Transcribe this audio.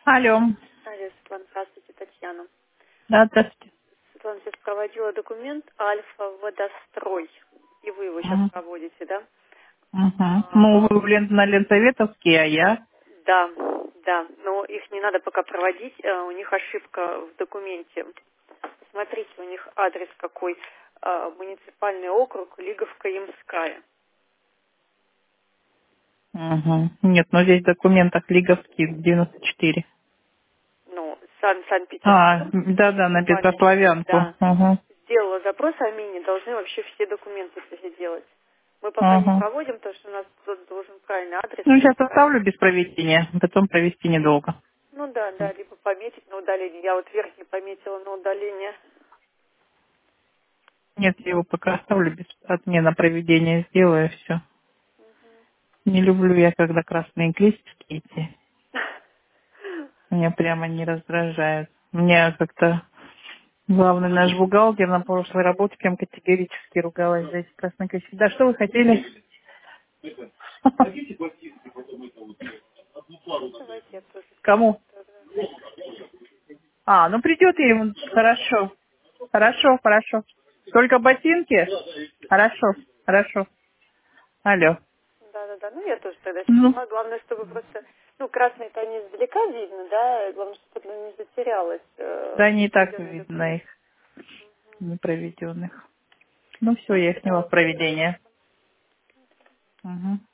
Алло. Алло, Светлана, здравствуйте, Татьяна. Да, здравствуйте. Светлана, сейчас проводила документ Альфа-Водострой, и вы его сейчас Мгм. проводите, да? Мгм. Ну, А, вы на Ленсоветовский, а я? да, да, но их не надо пока проводить, у них ошибка в документе. Смотрите, у них адрес какой, муниципальный округ, Лиговка, Ямская. Угу. Нет, но здесь в документах Лиговский 94. Ну, А, Санкт-Петербург, да-да, на муниципальный, Петрославянку. да. Угу. Сделала запрос о МИНе, должны вообще все документы сделать. Мы пока не Угу. проводим, потому что у нас тут должен правильный адрес. Ну, сейчас оставлю без проведения, потом провести недолго. Ну да, да, либо пометить на удаление. Я вот верхний пометила на удаление. Нет, я его пока оставлю без отмена проведения, сделаю все. Не люблю я, когда красные крестики эти. Меня прямо не раздражают. Меня как-то главный наш бухгалтер на прошлой работе прям категорически ругалась за эти красные крестики. Да, что вы хотели? Давайте я тоже Кому? тогда. А, ну придет я ему. Хорошо. Хорошо, хорошо. Только ботинки? Хорошо, хорошо. Алло. Да, да, да. Ну я тоже тогда Ну, сняла. Главное, чтобы просто, ну, красные-то они издалека видно, да. Главное, чтобы это не затерялось да не так проведенный видно документ. их, непроведенных. Ну все, я сняла в проведение. Угу.